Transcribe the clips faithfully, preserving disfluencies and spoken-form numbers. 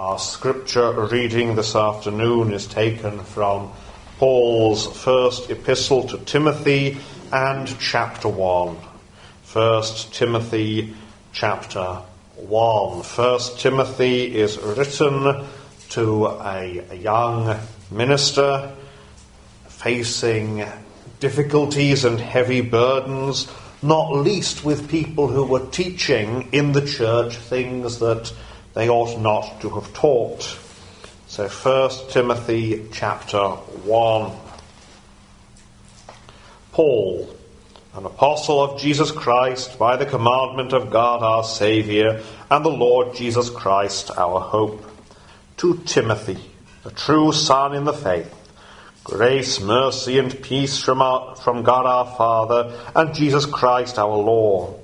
Our scripture reading this afternoon is taken from Paul's first epistle to Timothy and chapter one. First Timothy chapter one. First Timothy is written to a, a young minister facing difficulties and heavy burdens, not least with people who were teaching in the church things that they ought not to have taught. So First Timothy chapter one. Paul, an apostle of Jesus Christ, by the commandment of God our Saviour, and the Lord Jesus Christ our hope, to Timothy, a true son in the faith, grace, mercy, and peace from, our, from God our Father and Jesus Christ our Lord.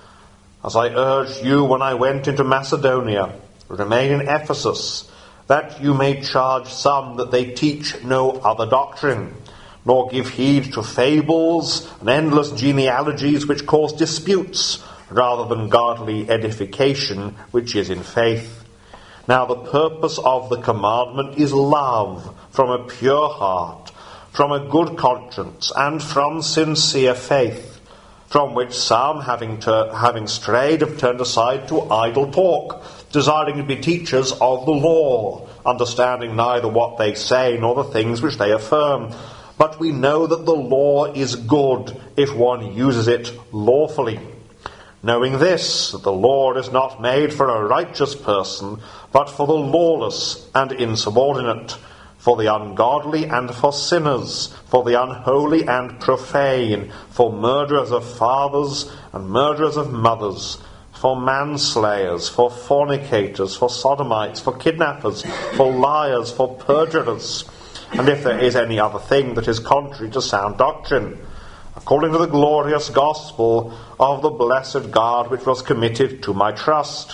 As I urged you when I went into Macedonia, remain in Ephesus, that you may charge some that they teach no other doctrine, nor give heed to fables and endless genealogies which cause disputes, rather than godly edification which is in faith. Now the purpose of the commandment is love from a pure heart, from a good conscience, and from sincere faith, from which some, having, ter- having strayed, have turned aside to idle talk, desiring to be teachers of the law, understanding neither what they say nor the things which they affirm. But we know that the law is good if one uses it lawfully, knowing this, that the law is not made for a righteous person, but for the lawless and insubordinate, for the ungodly and for sinners, for the unholy and profane, for murderers of fathers and murderers of mothers, for manslayers, for fornicators, for sodomites, for kidnappers, for liars, for perjurers, and if there is any other thing that is contrary to sound doctrine, according to the glorious gospel of the blessed God which was committed to my trust.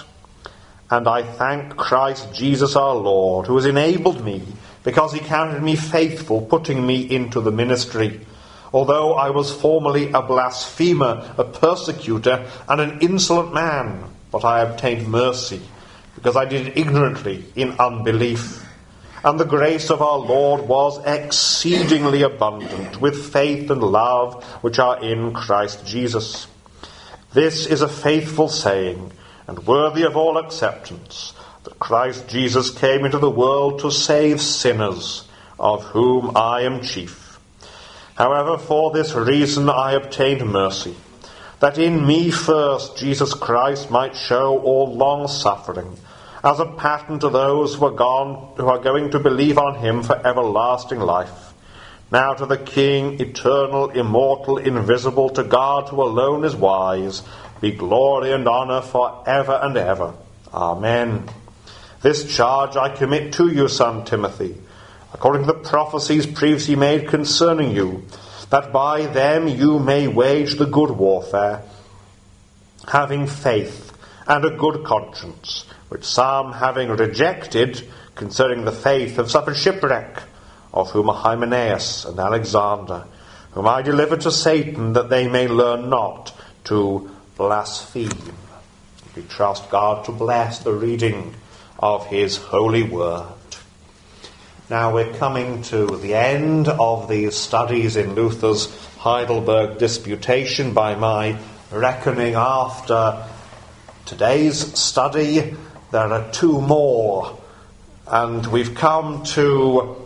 And I thank Christ Jesus our Lord, who has enabled me, because he counted me faithful, putting me into the ministry. Although I was formerly a blasphemer, a persecutor, and an insolent man, but I obtained mercy, because I did it ignorantly in unbelief. And the grace of our Lord was exceedingly abundant, with faith and love which are in Christ Jesus. This is a faithful saying, and worthy of all acceptance, that Christ Jesus came into the world to save sinners, of whom I am chief. However, for this reason I obtained mercy, that in me first Jesus Christ might show all long-suffering, as a pattern to those who are gone, who are going to believe on him for everlasting life. Now to the King, eternal, immortal, invisible, to God who alone is wise, be glory and honour for ever and ever. Amen. This charge I commit to you, son Timothy, according to the prophecies previously made concerning you, that by them you may wage the good warfare, having faith and a good conscience, which some, having rejected, concerning the faith, have suffered shipwreck, of whom are Hymenaeus and Alexander, whom I delivered to Satan, that they may learn not to blaspheme. We trust God to bless the reading of his holy word. Now we're coming to the end of these studies in Luther's Heidelberg Disputation. By my reckoning, after today's study, there are two more, and we've come to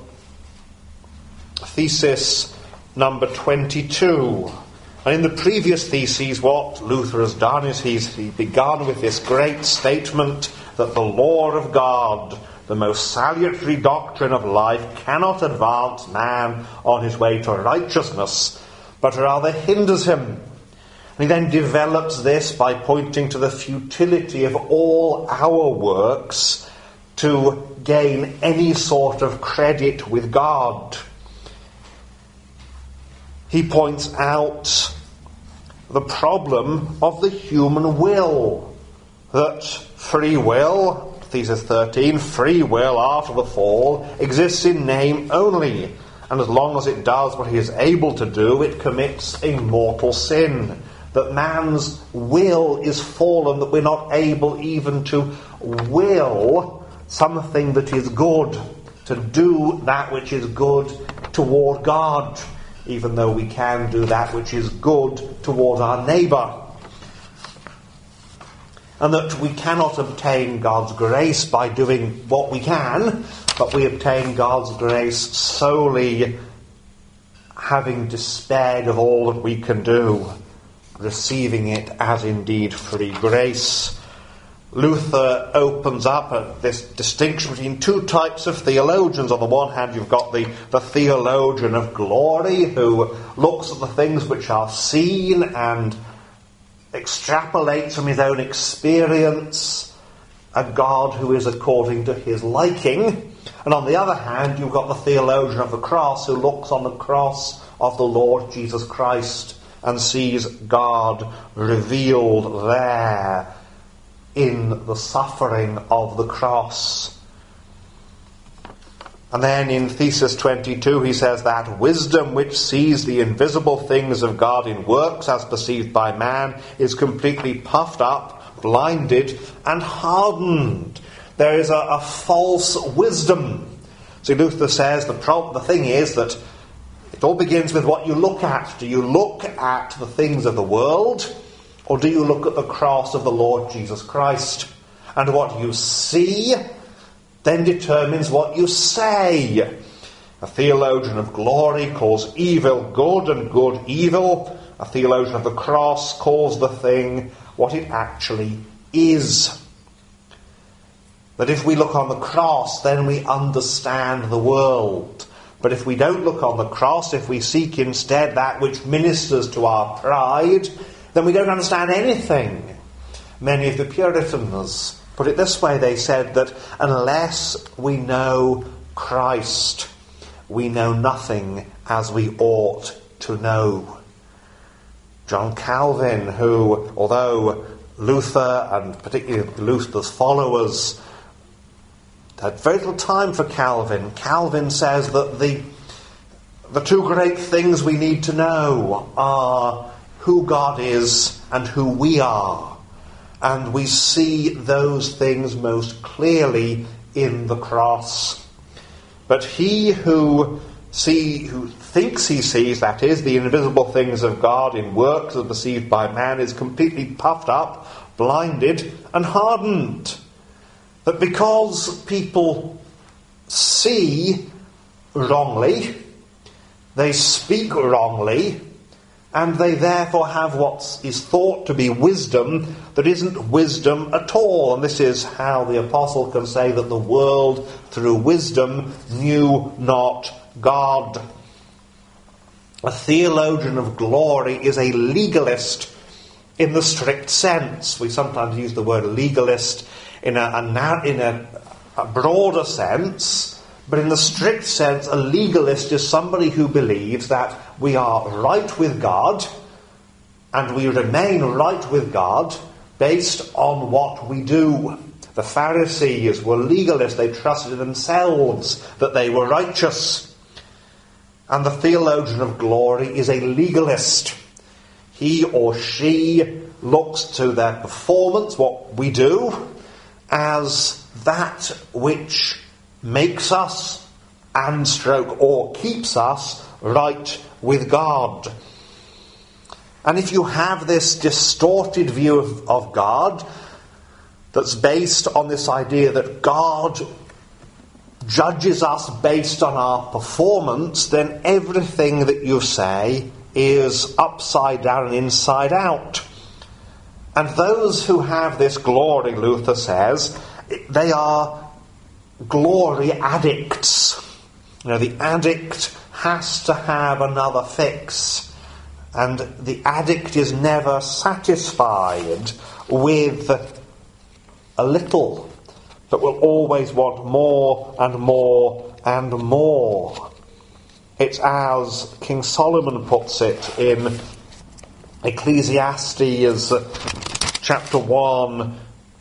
thesis number twenty-two. And in the previous theses, what Luther has done is he's he begun with this great statement that the law of God, the most salutary doctrine of life, cannot advance man on his way to righteousness, but rather hinders him. And he then develops this by pointing to the futility of all our works to gain any sort of credit with God. He points out the problem of the human will, that free will, thesis thirteen, free will after the fall exists in name only, and as long as it does what he is able to do, it commits a mortal sin. That man's will is fallen, that we're not able even to will something that is good, to do that which is good toward God, even though we can do that which is good toward our neighbour. And that we cannot obtain God's grace by doing what we can, but we obtain God's grace solely having despaired of all that we can do, receiving it as indeed free grace. Luther opens up this distinction between two types of theologians. On the one hand, you've got the, the theologian of glory, who looks at the things which are seen and extrapolates from his own experience a God who is according to his liking. And on the other hand, you've got the theologian of the cross, who looks on the cross of the Lord Jesus Christ and sees God revealed there in the suffering of the cross. And then in Thesis twenty-two he says that wisdom which sees the invisible things of God in works as perceived by man is completely puffed up, blinded, and hardened. There is a, a false wisdom. See, Luther says the, pro- the thing is that it all begins with what you look at. Do you look at the things of the world, or do you look at the cross of the Lord Jesus Christ? And what you see then determines what you say. A theologian of glory calls evil good and good evil. A theologian of the cross calls the thing what it actually is. That if we look on the cross, then we understand the world. But if we don't look on the cross, if we seek instead that which ministers to our pride, then we don't understand anything. Many of the Puritans put it this way. They said that unless we know Christ, we know nothing as we ought to know. John Calvin, who, although Luther and particularly Luther's followers had very little time for Calvin, Calvin says that the, the two great things we need to know are who God is and who we are. And we see those things most clearly in the cross. But he who see who thinks he sees, that is, the invisible things of God in works as perceived by man, is completely puffed up, blinded, and hardened. That because people see wrongly, they speak wrongly, and they therefore have what is thought to be wisdom that isn't wisdom at all. And this is how the apostle can say that the world through wisdom knew not God. A theologian of glory is a legalist in the strict sense. We sometimes use the word legalist in a, a, in a, a broader sense. But in the strict sense, a legalist is somebody who believes that we are right with God and we remain right with God based on what we do. The Pharisees were legalists. They trusted in themselves that they were righteous. And the theologian of glory is a legalist. He or she looks to their performance, what we do, as that which makes us and stroke or keeps us right with God. And if you have this distorted view of, of God that's based on this idea that God judges us based on our performance, then everything that you say is upside down and inside out. And those who have this glory, Luther says, they are glory addicts. You know, the addict has to have another fix, and the addict is never satisfied with a little, but will always want more and more and more. It's as King Solomon puts it in Ecclesiastes chapter one,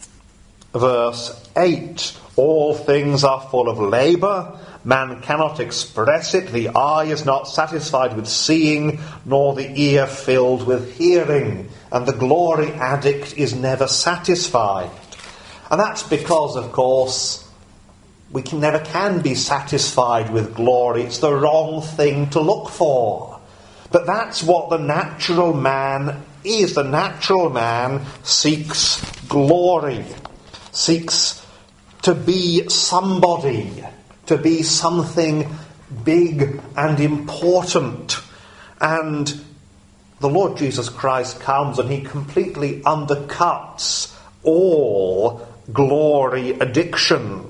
verse eight. All things are full of labour. Man cannot express it. The eye is not satisfied with seeing, nor the ear filled with hearing. And the glory addict is never satisfied. And that's because, of course, we can never can be satisfied with glory. It's the wrong thing to look for. But that's what the natural man is. The natural man seeks glory, seeks to be somebody, to be something big and important. And the Lord Jesus Christ comes and he completely undercuts all glory addiction,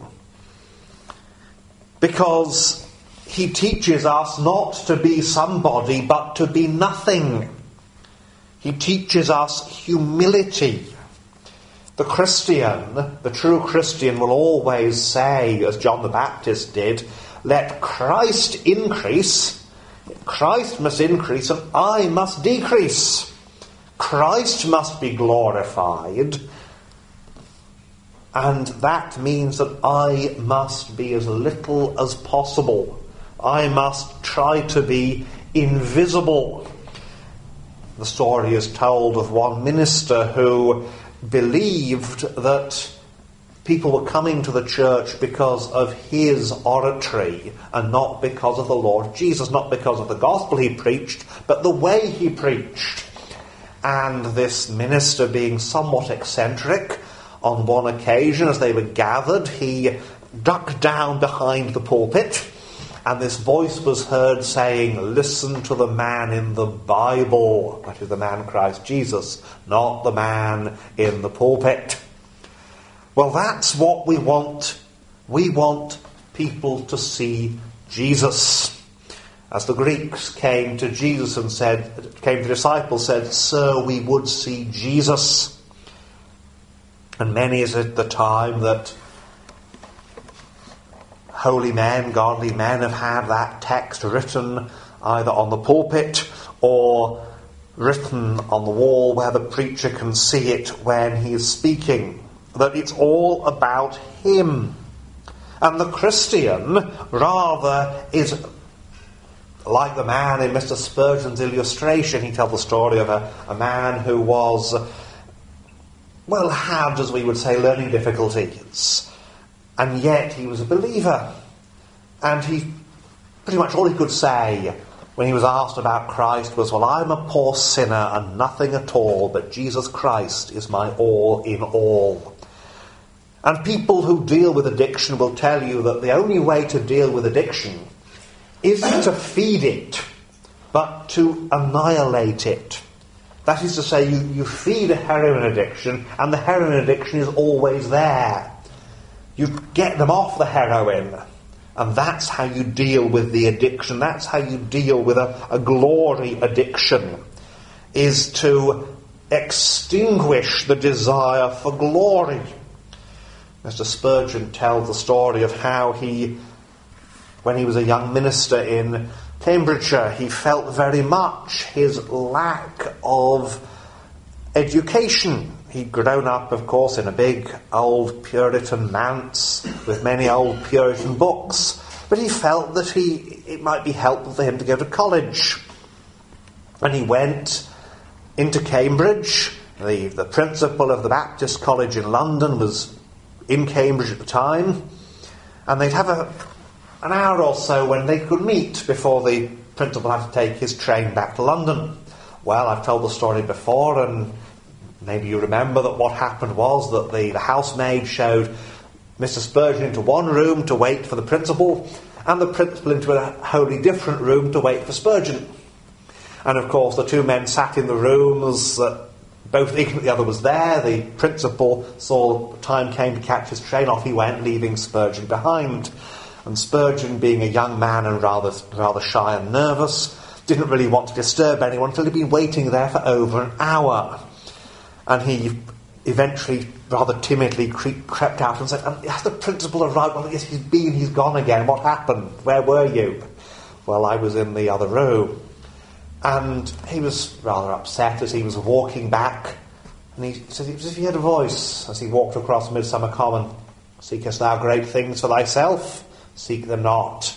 because he teaches us not to be somebody but to be nothing. He teaches us humility. The Christian, the true Christian, will always say, as John the Baptist did, let Christ increase, Christ must increase and I must decrease. Christ must be glorified, and that means that I must be as little as possible. I must try to be invisible. The story is told of one minister who believed that people were coming to the church because of his oratory and not because of the Lord Jesus, not because of the gospel he preached, but the way he preached. And this minister, being somewhat eccentric, on one occasion as they were gathered, he ducked down behind the pulpit, and this voice was heard saying, listen to the man in the Bible. That is the man Christ Jesus, not the man in the pulpit. Well, that's what we want. We want people to see Jesus. As the Greeks came to Jesus and said, came to the disciples, said, Sir, we would see Jesus. And many is at the time that holy men, godly men have had that text written either on the pulpit or written on the wall where the preacher can see it when he is speaking. That it's all about him. And the Christian rather is like the man in Mister Spurgeon's illustration. He tells the story of a, a man who was, well, had, as we would say, learning difficulties. And yet he was a believer. And he, pretty much all he could say when he was asked about Christ was, well, I'm a poor sinner and nothing at all, but Jesus Christ is my all in all. And people who deal with addiction will tell you that the only way to deal with addiction isn't to feed it, but to annihilate it. That is to say, you, you feed a heroin addiction, and the heroin addiction is always there. You get them off the heroin, and that's how you deal with the addiction. That's how you deal with a, a glory addiction, is to extinguish the desire for glory. Mister Spurgeon tells the story of how he, when he was a young minister in Cambridgeshire, he felt very much his lack of education. He'd grown up, of course, in a big old Puritan manse with many old Puritan books, but he felt that he it might be helpful for him to go to college. And he went into Cambridge. The, the principal of the Baptist College in London was in Cambridge at the time, and they'd have a, an hour or so when they could meet before the principal had to take his train back to London. Well, I've told the story before, and maybe you remember that what happened was that the, the housemaid showed Mister Spurgeon into one room to wait for the principal, and the principal into a wholly different room to wait for Spurgeon. And of course the two men sat in the rooms, uh, both ignorant the other was there. The principal saw the time came to catch his train, off he went, leaving Spurgeon behind. And Spurgeon, being a young man and rather rather shy and nervous, didn't really want to disturb anyone until he'd been waiting there for over an hour. And he eventually, rather timidly, cre- crept out and said, has the principal arrived? Well, yes, he's been, he's gone again. What happened? Where were you? Well, I was in the other room. And he was rather upset as he was walking back. And he said it was as if he had a voice as he walked across Midsummer Common. Seekest thou great things for thyself? Seek them not.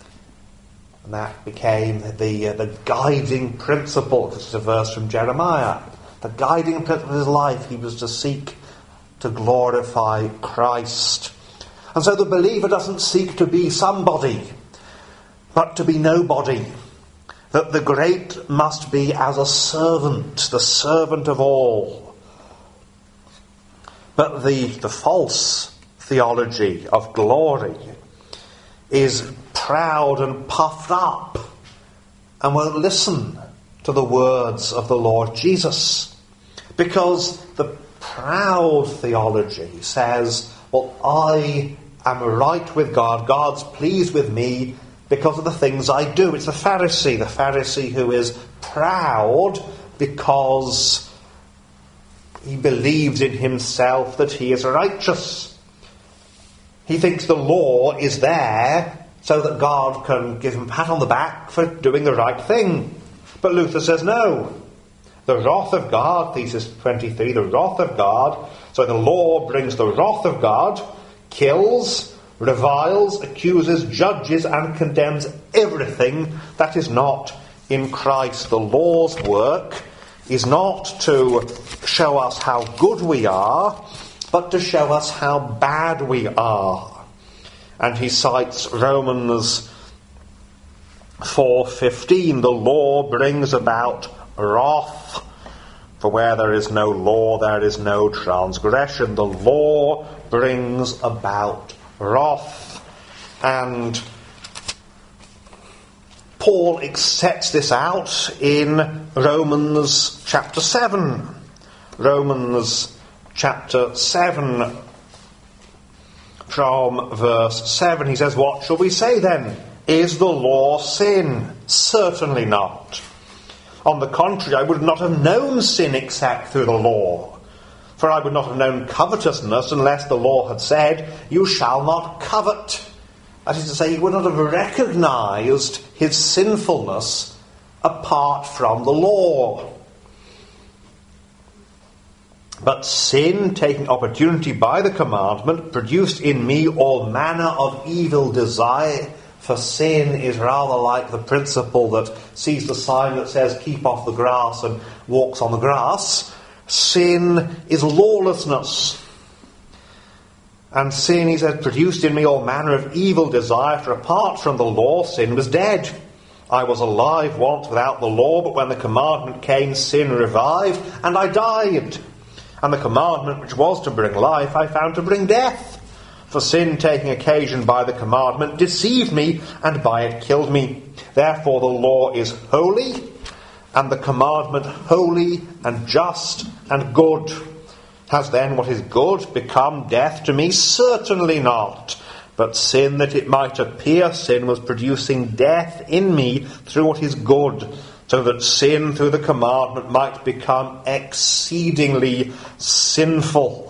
And that became the, uh, the guiding principle. This is a verse from Jeremiah. The guiding principle of his life, he was to seek to glorify Christ. And so the believer doesn't seek to be somebody, but to be nobody. That the great must be as a servant, the servant of all. But the, the false theology of glory is proud and puffed up and won't listen to the words of the Lord Jesus. Because the proud theology says, well, I am right with God, God's pleased with me because of the things I do. It's the Pharisee, the Pharisee who is proud because he believes in himself that he is righteous. He thinks the law is there so that God can give him a pat on the back for doing the right thing. But Luther says no. The wrath of God, Thesis twenty-three, the wrath of God. So the law brings the wrath of God, kills, reviles, accuses, judges, and condemns everything that is not in Christ. The law's work is not to show us how good we are, but to show us how bad we are. And he cites Romans four fifteen, the law brings about wrath. For where there is no law, there is no transgression. The law brings about wrath. And Paul sets this out in Romans chapter seven. Romans chapter seven, from verse seven, he says, what shall we say then? Is the law sin? Certainly not. On the contrary, I would not have known sin except through the law. For I would not have known covetousness unless the law had said, you shall not covet. That is to say, he would not have recognized his sinfulness apart from the law. But sin, taking opportunity by the commandment, produced in me all manner of evil desire. For sin is rather like the principle that sees the sign that says, keep off the grass, and walks on the grass. Sin is lawlessness. And sin, he says, produced in me all manner of evil desire, for apart from the law, sin was dead. I was alive once without the law, but when the commandment came, sin revived, and I died. And the commandment which was to bring life, I found to bring death. For sin, taking occasion by the commandment, deceived me, and by it killed me. Therefore the law is holy, and the commandment holy and just and good. Has then what is good become death to me? Certainly not. But sin, that it might appear sin, was producing death in me through what is good, so that sin through the commandment might become exceedingly sinful.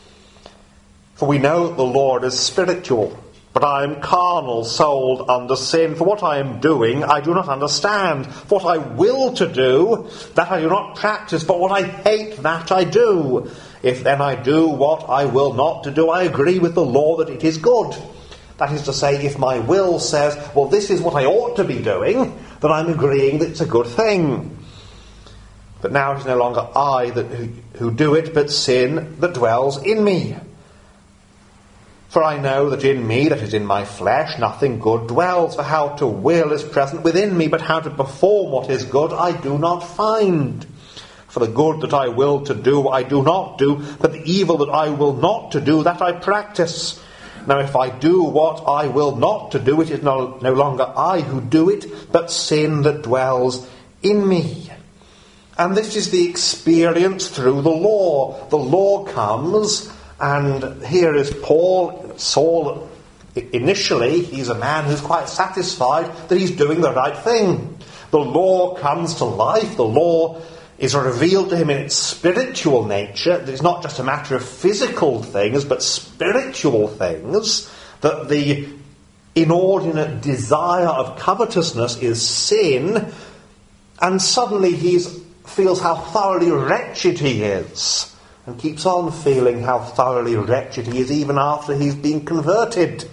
For we know that the Lord is spiritual, but I am carnal, sold under sin. For what I am doing, I do not understand. For what I will to do, that I do not practice, but what I hate, that I do. If then I do what I will not to do, I agree with the law that it is good. That is to say, if my will says, well, this is what I ought to be doing, then I'm agreeing that it's a good thing. But now it is no longer I that who, who do it, but sin that dwells in me. For I know that in me, that is in my flesh, nothing good dwells. For how to will is present within me, but how to perform what is good I do not find. For the good that I will to do I do not do, but the evil that I will not to do, that I practice. Now if I do what I will not to do, it is no, no longer I who do it, but sin that dwells in me. And this is the experience through the law. The law comes, and here is Paul. Saul, initially, he's a man who's quite satisfied that he's doing the right thing. The law comes to life. The law is revealed to him in its spiritual nature. It's not just a matter of physical things, but spiritual things. That the inordinate desire of covetousness is sin, and suddenly he feels how thoroughly wretched he is. And keeps on feeling how thoroughly wretched he is even after he's been converted.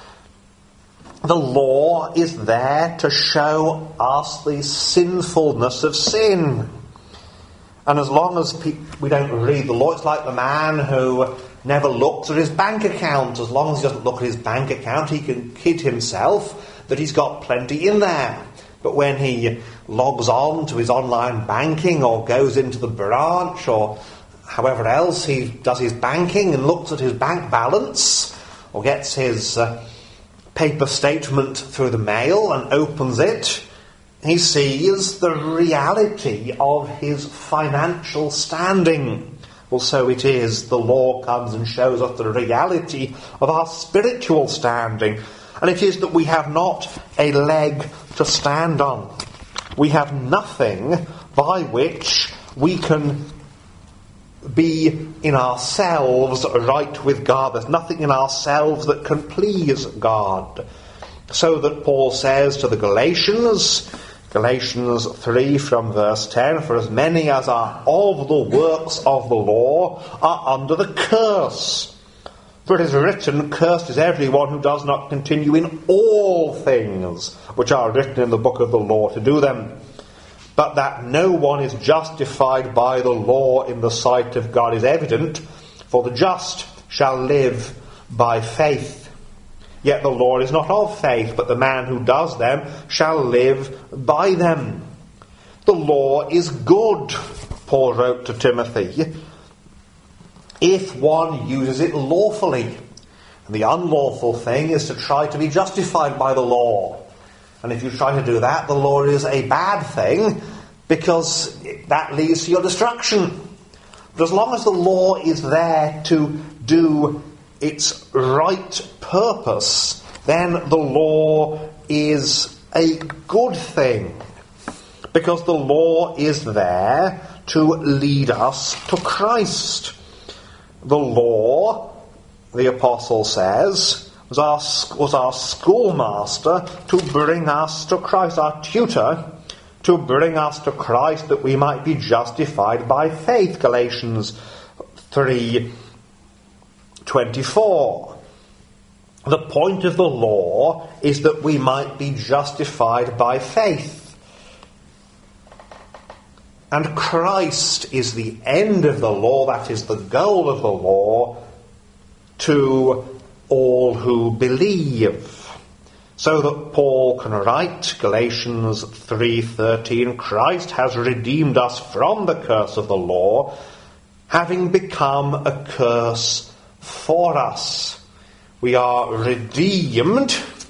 The law is there to show us the sinfulness of sin. And as long as pe- we don't read the law, it's like the man who never looks at his bank account. As long as he doesn't look at his bank account, he can kid himself that he's got plenty in there. But when he logs on to his online banking or goes into the branch or however else he does his banking and looks at his bank balance or gets his uh, paper statement through the mail and opens it, he sees the reality of his financial standing. Well, so it is. The law comes and shows us the reality of our spiritual standing. And it is that we have not a leg to stand on. We have nothing by which we can be in ourselves right with God. There's nothing in ourselves that can please God. So that Paul says to the Galatians, Galatians three from verse ten, for as many as are of the works of the law are under the curse. For it is written, cursed is everyone who does not continue in all things which are written in the book of the law to do them. But that no one is justified by the law in the sight of God is evident, for the just shall live by faith. Yet the law is not of faith, but the man who does them shall live by them. The law is good, Paul wrote to Timothy, if one uses it lawfully. And the unlawful thing is to try to be justified by the law. And if you try to do that, the law is a bad thing, because that leads to your destruction. But as long as the law is there to do its right purpose, then the law is a good thing. Because the law is there to lead us to Christ. The law, the apostle says, was our, was our schoolmaster to bring us to Christ, our tutor to bring us to Christ that we might be justified by faith. Galatians three twenty-four. The point of the law is that we might be justified by faith. And Christ is the end of the law, that is the goal of the law, to all who believe. So that Paul can write, Galatians three thirteen, Christ has redeemed us from the curse of the law, having become a curse for us. We are redeemed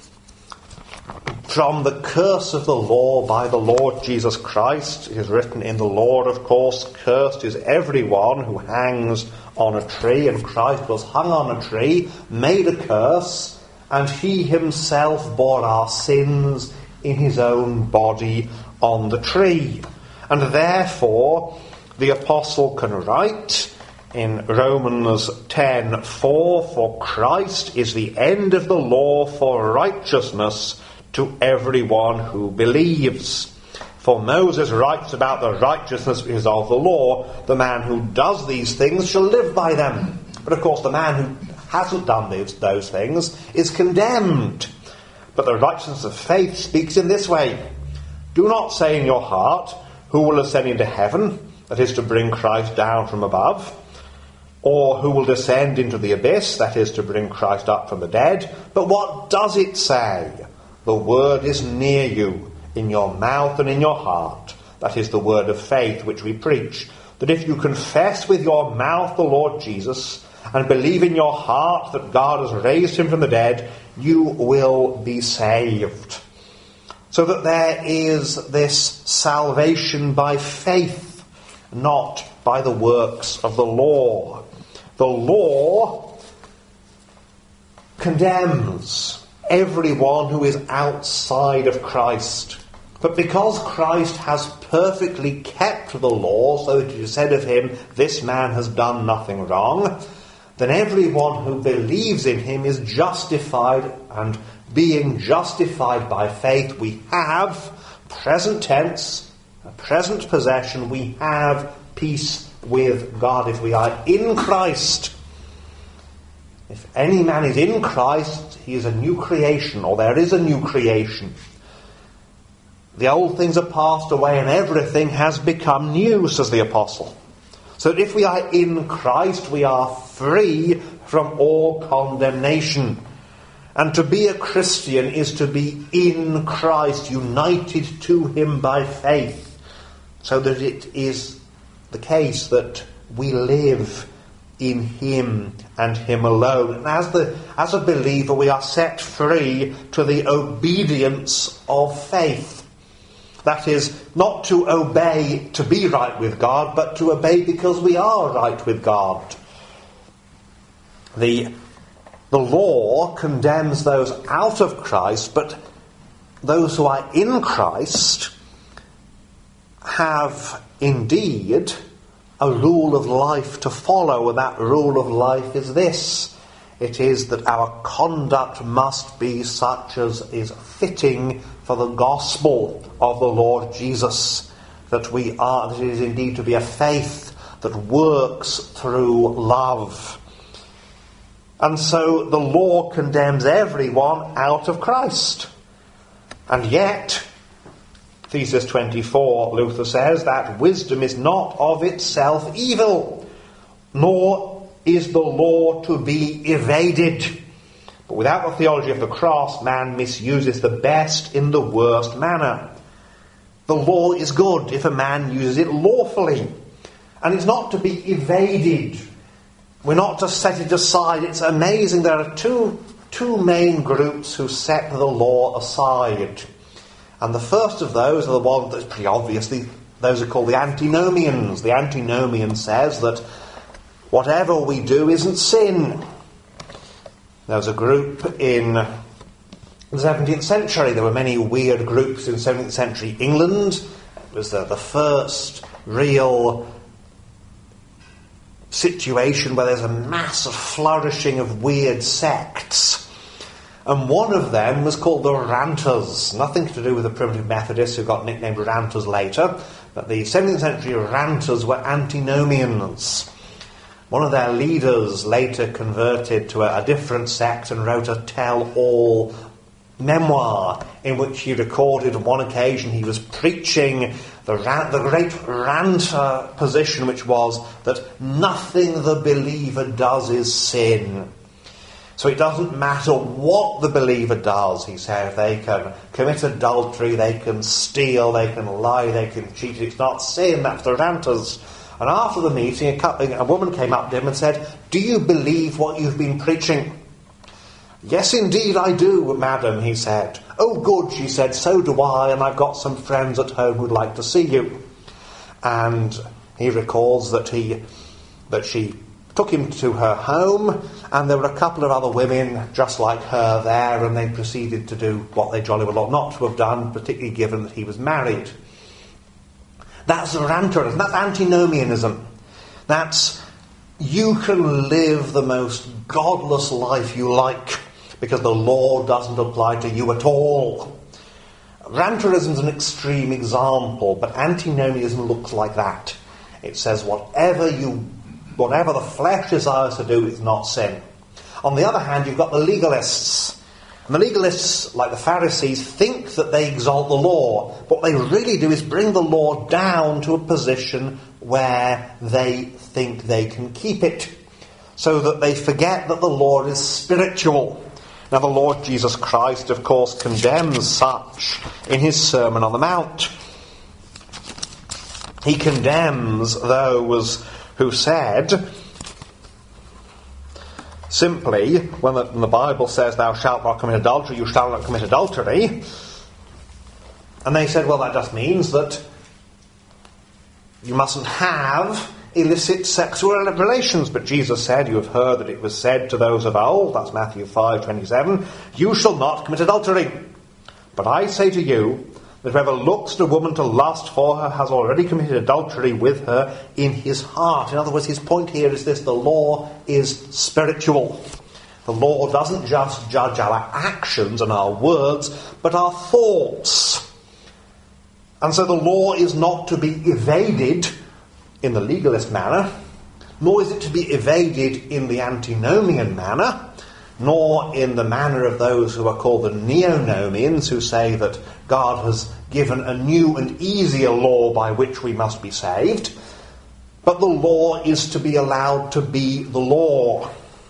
from the curse of the law by the Lord Jesus Christ. It is written in the law, of course, cursed is everyone who hangs on a tree, and Christ was hung on a tree, made a curse, and he himself bore our sins in his own body on the tree. And therefore, the apostle can write in Romans ten four, for Christ is the end of the law for righteousness to everyone who believes. For Moses writes about the righteousness which is of the law, the man who does these things shall live by them. But of course the man who hasn't done those, those things is condemned. But the righteousness of faith speaks in this way. Do not say in your heart, who will ascend into heaven, that is to bring Christ down from above, or who will descend into the abyss, that is to bring Christ up from the dead. But what does it say? The word is near you, in your mouth and in your heart. That is the word of faith which we preach. That if you confess with your mouth the Lord Jesus, and believe in your heart that God has raised him from the dead, you will be saved. So that there is this salvation by faith, not by the works of the law. The law condemns everyone who is outside of Christ. But because Christ has perfectly kept the law, so that it is said of him, this man has done nothing wrong, then everyone who believes in him is justified, and being justified by faith, we have, present tense, a present possession, we have peace with God if we are in Christ. If any man is in Christ, he is a new creation, or there is a new creation. The old things are passed away and everything has become new, says the apostle. So that if we are in Christ, we are free from all condemnation. And to be a Christian is to be in Christ, united to him by faith, so that it is the case that we live in him and him alone. And as the as a believer, we are set free to the obedience of faith. That is, not to obey to be right with God, but to obey because we are right with God. The, the law condemns those out of Christ, but those who are in Christ have indeed a rule of life to follow, and that rule of life is this. It is that our conduct must be such as is fitting for the gospel of the Lord Jesus, that we are, that it is indeed to be a faith that works through love. And so the law condemns everyone out of Christ. And yet, Thesis twenty-four, Luther says that wisdom is not of itself evil, nor is the law to be evaded. But without the theology of the cross, man misuses the best in the worst manner. The law is good if a man uses it lawfully, and it's not to be evaded. We're not to set it aside. It's amazing. There are two, two main groups who set the law aside. And the first of those are the ones that's pretty obviously, those are called the antinomians. The antinomian says that whatever we do isn't sin. There was a group in the seventeenth century. There were many weird groups in seventeenth century England. It was the, the first real situation where there's a massive flourishing of weird sects. And one of them was called the Ranters. Nothing to do with the Primitive Methodists who got nicknamed Ranters later. But the seventeenth century Ranters were antinomians. One of their leaders later converted to a, a different sect and wrote a tell-all memoir in which he recorded on one occasion he was preaching the, rant, the great ranter position, which was that nothing the believer does is sin. So it doesn't matter what the believer does, he said. They can commit adultery, they can steal, they can lie, they can cheat. It's not sin, that's the ranters. And after the meeting, a, couple, a woman came up to him and said, "Do you believe what you've been preaching?" "Yes, indeed I do, madam," he said. "Oh, good," she said, "so do I, and I've got some friends at home who'd like to see you." And he recalls that he, that she took him to her home, and there were a couple of other women just like her there, and they proceeded to do what they jolly well ought not to have done, particularly given that he was married. That's ranterism, that's antinomianism. That's, you can live the most godless life you like, because the law doesn't apply to you at all. Ranterism is an extreme example, but antinomianism looks like that. It says whatever you Whatever the flesh desires to do is not sin. On the other hand, you've got the legalists. And the legalists, like the Pharisees, think that they exalt the law. What they really do is bring the law down to a position where they think they can keep it, so that they forget that the law is spiritual. Now, the Lord Jesus Christ, of course, condemns such in his Sermon on the Mount. He condemns those who said, simply, when the, when the Bible says, "Thou shalt not commit adultery, you shall not commit adultery," and they said, well, that just means that you mustn't have illicit sexual relations. But Jesus said, "You have heard that it was said to those of old," that's Matthew five twenty-seven, "you shall not commit adultery. But I say to you, that whoever looks at a woman to lust for her has already committed adultery with her in his heart." In other words, his point here is this: the law is spiritual. The law doesn't just judge our actions and our words, but our thoughts. And so the law is not to be evaded in the legalist manner, nor is it to be evaded in the antinomian manner, nor in the manner of those who are called the neonomians, who say that God has given a new and easier law by which we must be saved. But the law is to be allowed to be the law.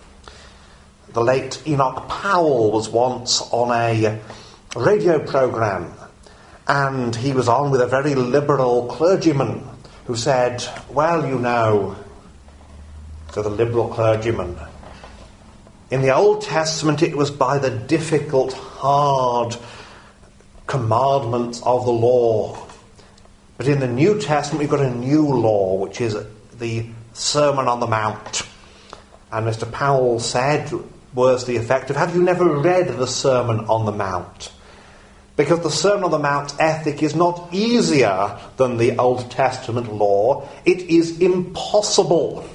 The late Enoch Powell was once on a radio programme, and he was on with a very liberal clergyman who said, well, you know, to the liberal clergyman, in the Old Testament it was by the difficult, hard commandments of the law. But in the New Testament we've got a new law, which is the Sermon on the Mount. And Mister Powell said, words to the effect of, have you never read the Sermon on the Mount? Because the Sermon on the Mount ethic is not easier than the Old Testament law. It is impossible.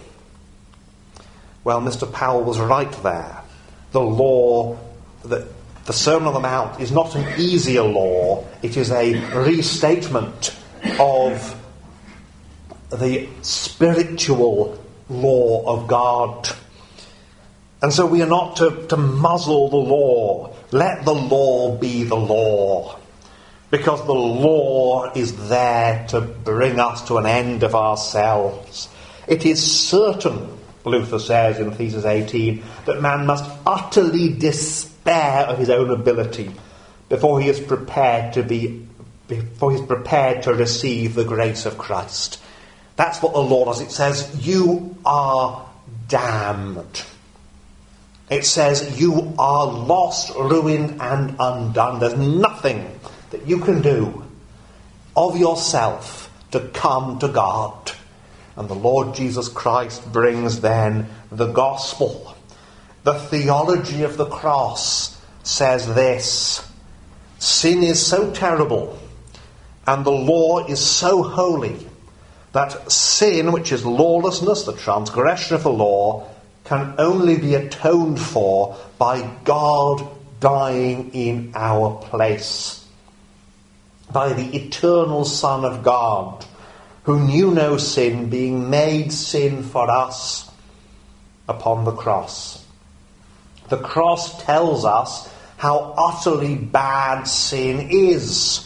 Well, Mister Powell was right there. The law, the, the Sermon on the Mount is not an easier law. It is a restatement of the spiritual law of God. And so we are not to, to muzzle the law. Let the law be the law. Because the law is there to bring us to an end of ourselves. It is certain, Luther says in Thesis eighteen, that man must utterly despair of his own ability before he is prepared to be before he is prepared to receive the grace of Christ. That's what the law does. It says, you are damned. It says, you are lost, ruined, and undone. There's nothing that you can do of yourself to come to God. And the Lord Jesus Christ brings then the gospel. The theology of the cross says this: sin is so terrible, and the law is so holy, that sin, which is lawlessness, the transgression of the law, can only be atoned for by God dying in our place. By the eternal Son of God, who knew no sin, being made sin for us upon the cross. The cross tells us how utterly bad sin is.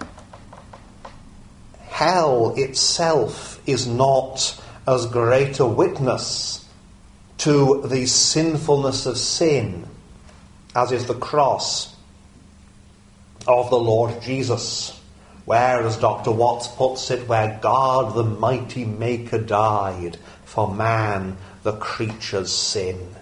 Hell itself is not as great a witness to the sinfulness of sin as is the cross of the Lord Jesus, where, as Doctor Watts puts it, where God the mighty Maker died for man, the creature's sin.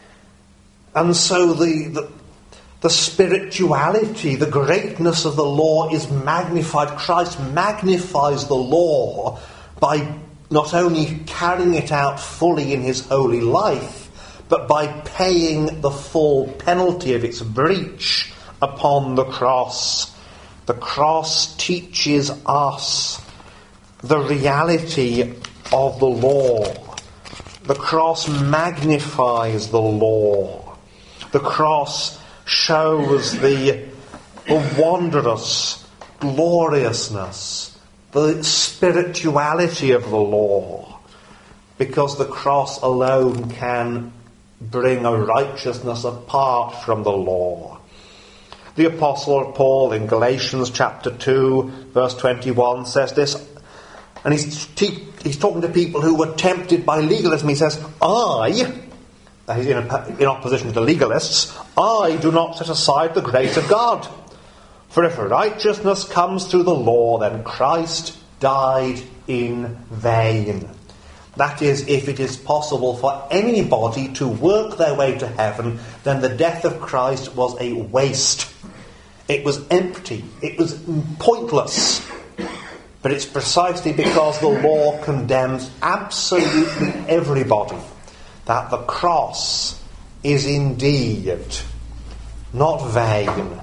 And so the, the, the spirituality, the greatness of the law is magnified. Christ magnifies the law by not only carrying it out fully in his holy life, but by paying the full penalty of its breach upon the cross. The cross teaches us the reality of the law. The cross magnifies the law. The cross shows the, the wondrous gloriousness, the spirituality of the law, because the cross alone can bring a righteousness apart from the law. The Apostle Paul in Galatians chapter two, verse twenty-one says this, and he's, te- he's talking to people who were tempted by legalism. He says, I, that he's in, a, in opposition to the legalists, I do not set aside the grace of God. For if righteousness comes through the law, then Christ died in vain. That is, if it is possible for anybody to work their way to heaven, then the death of Christ was a waste. It was empty. It was pointless. But it's precisely because the law condemns absolutely everybody that the cross is indeed not vain,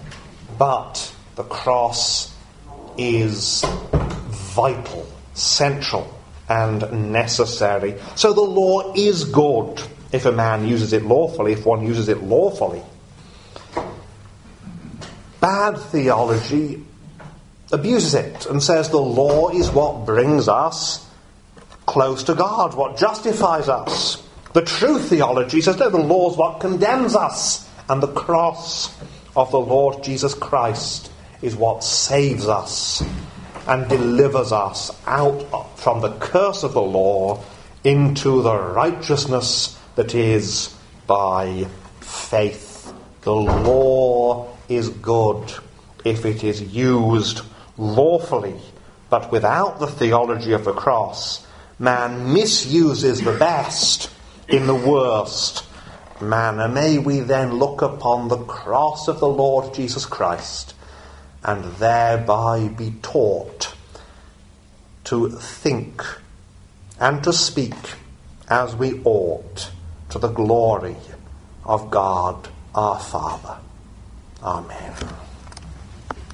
but the cross is vital, central, and necessary. So the law is good if a man uses it lawfully, if one uses it lawfully. Bad theology abuses it and says the law is what brings us close to God, what justifies us. The true theology says no, the law is what condemns us, and the cross of the Lord Jesus Christ is what saves us. and delivers us out from the curse of the law into the righteousness that is by faith. The law is good if it is used lawfully, but without the theology of the cross, man misuses the best in the worst manner. May we then look upon the cross of the Lord Jesus Christ and thereby be taught to think and to speak as we ought to the glory of God our Father. Amen.